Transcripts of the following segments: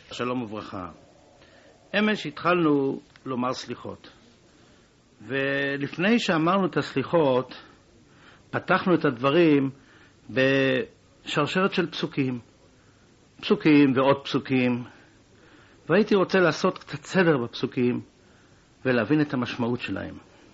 שלום וברכה. אמש התחלנו לומר סליחות, ולפני שאמרנו את הסליחות פתחנו את הדברים בשרשרת של פסוקים ועוד פסוקים, והייתי רוצה לעשות קצת סדר בפסוקים ולהבין את המשמעות שלהם.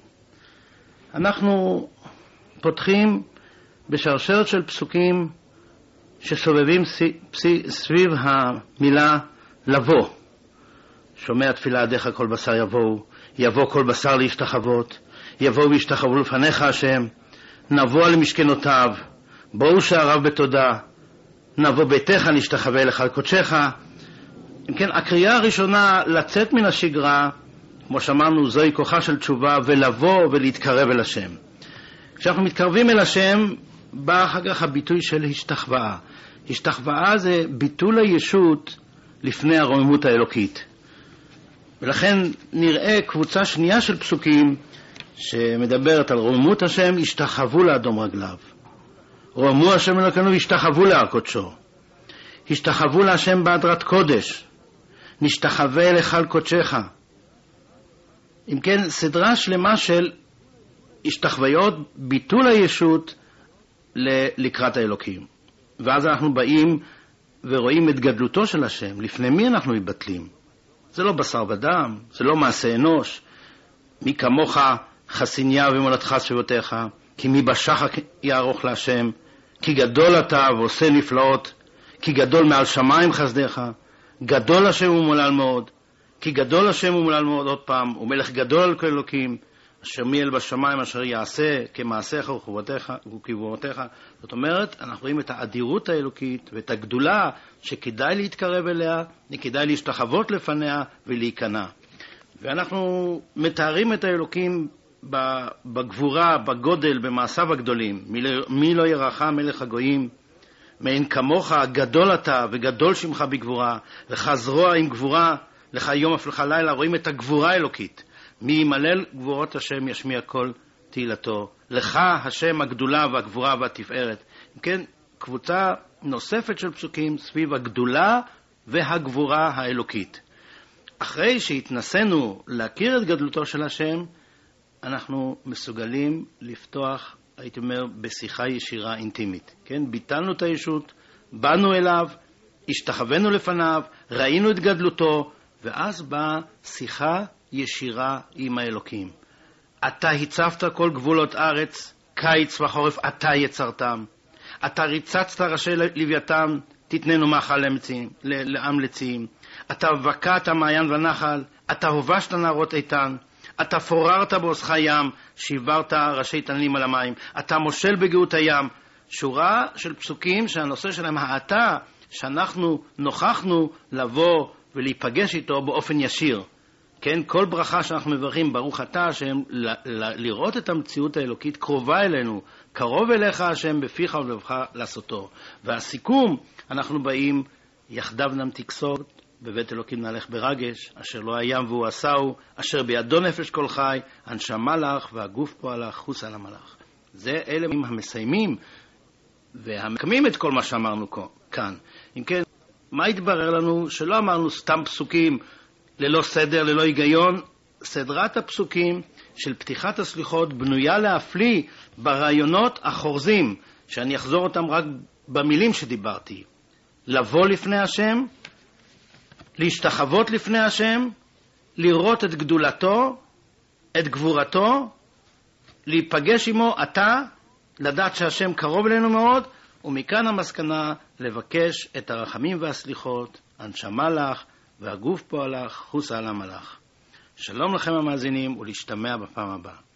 אנחנו פותחים בשרשרת של פסוקים שסובבים סביב המילה לבוא. שומע תפילה עדיך כל בשר יבואו, יבוא כל בשר להשתחוות, יבואו וישתחוו לפניך השם, נבוא על משכנותיו, בואו שעריו בתודה, נבוא ביתך נשתחווה לך על קודשך. אם כן, הקריאה הראשונה לצאת מן השגרה, כמו שאמרנו, זוהי כוחה של תשובה, ולבוא ולהתקרב אל השם. כשאנחנו מתקרבים אל השם, בא אחר כך הביטוי של השתחוואה. השתחוואה זה ביטול הישות לפני הרוממות האלוקית. ולכן נראה קבוצה שנייה של פסוקים שמדברת על רוממות השם, השתחוו לאדום רגליו. רוממו השם אלוקינו והשתחוו להר קודשו. השתחוו להשם בהדרת קודש. נשתחווה אליך על קודשך. אם כן, סדרה שלמה של השתחוויות, ביטול הישות לקראת האלוקים. ואז אנחנו באים ורואים את גדלותו של השם. לפני מי אנחנו מתבטלים? זה לא בשר ודם, זה לא מעשה אנוש. מי כמוך חסיניה ומולדתך סביבותיך, כי מי בשחר יערוך להשם, כי גדול אתה ועושה נפלאות, כי גדול מעל שמיים חסדיך, גדול השם ומולל מאוד, כי גדול השם ומולל מאוד, עוד פעם, ומלך גדול על כל אלוקים, אשר מיל בשמיים אשר יעשה כמעשיך וכגבורותיך. זאת אומרת, אנחנו רואים את האדירות האלוקית ואת הגדולה שכדאי להתקרב אליה, וכדאי להשתחוות לפניה ולהיכנע. ואנחנו מתארים את האלוקים בגבורה, בגודל, במעשיו הגדולים. מי לא ירחם מלך הגויים, מאין כמוך, גדול אתה וגדול שמך בגבורה, לך זרוע עם גבורה, לך יום אף לך לילה. רואים את הגבורה האלוקית. מי ימלל גבורות השם ישמיע כל תהילתו. לך השם הגדולה והגבורה והתפארת. כן, קבוצה נוספת של פסוקים סביב הגדולה והגבורה האלוקית. אחרי שהתנסינו להכיר את גדלותו של השם, אנחנו מסוגלים לפתוח, הייתי אומר, בשיחה ישירה אינטימית. כן, ביטלנו את הישות, באנו אליו, השתחווינו לפניו, ראינו את גדלותו, ואז באה שיחה ישירה עם האלוקים. אתה הצבת כל גבולות ארץ, קיץ וחורף, אתה יצרתם. אתה ריצצת ראשי לוויתן, תתננו מאכל לעם לציים. אתה בקעת מעיין ונחל, אתה הובשת נהרות איתן. אתה פוררת בעוזך ים, שיברת ראשי תנלים על המים. אתה מושל בגאות הים. שורה של פסוקים שהנושא שלהם האתה, שאנחנו נוכחנו לבוא ולהיפגש איתו באופן ישיר. כן, כל ברכה שאנחנו מברכים, ברוך אתה השם, לראות את המציאות האלוקית קרובה אלינו, קרוב אליך השם בפיך ולבך לעשותו. והסיכום, אנחנו באים, יחדיו נמתיק סוד, בבית אלוקים נהלך ברגש, אשר לא הים והוא עשהו, אשר בידו נפש כל חי, הנשמה לך והגוף פועלך, חוס על המלאך. זה אלה המסיימים והמקמים את כל מה שאמרנו כאן. אם כן, מה התברר לנו? שלא אמרנו סתם פסוקים ללא סדר, ללא היגיון. סדרת הפסוקים של פתיחת הסליחות בנויה להפליא ברעיונות החורזים, שאני אחזור אותם רק במילים שדיברתי. לבוא לפני השם, להשתחוות לפני השם, לראות את גדולתו, את גבורתו, להיפגש עמו אתה, לדעת שהשם קרוב אלינו מאוד, ומכאן המסקנה לבקש את הרחמים והסליחות, הנשמה לך והגוף פועלך, חוס על המלאך. שלום לכם המאזינים ולהשתמע בפעם הבאה.